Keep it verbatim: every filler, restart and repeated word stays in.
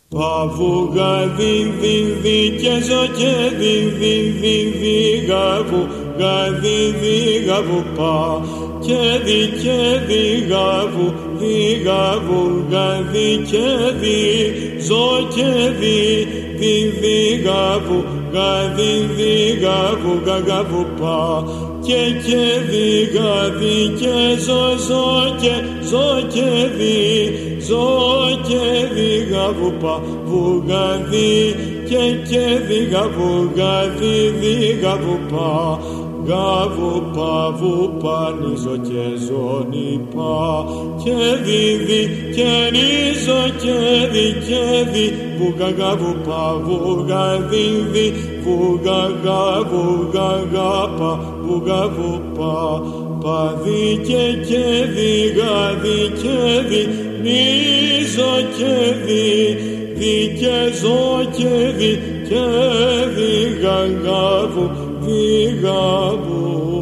Παβουγα δι δι δι και ζω και δι δι δι δι γαβου γα δι δι γαβου πα και δι και δι γαβου δι γαβου γα δι και δι ζω και δι δι δι γαβου γα δι δι γαβου γα γαβου πα και και δι γα δι και ζω ζω και ζω και δι ζω και δι γαβου πα βουγα δι και και δι γαβου γα δι δι γαβου πα γαβου πα βου πα νίζο και ζώνη πα και δι δι και νίζο και δι και δι βουγα γαβου πα βουγα δι δι βουγα γαβου γα γα πα βουγα βου πα πα δι και και δι γα δι και δι νίζο και δι δι και ζω και δι και δι γα γαβου δι γαβου